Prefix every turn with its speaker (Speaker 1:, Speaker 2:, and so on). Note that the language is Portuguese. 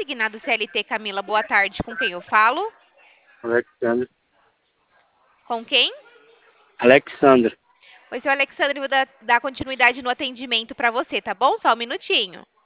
Speaker 1: consignado CLT, Camila. Boa tarde. Com quem eu falo?
Speaker 2: Alexandre.
Speaker 1: Com quem?
Speaker 2: Alexandre.
Speaker 1: Oi, seu Alexandre, vou dar continuidade no atendimento para você, tá bom? Só um minutinho.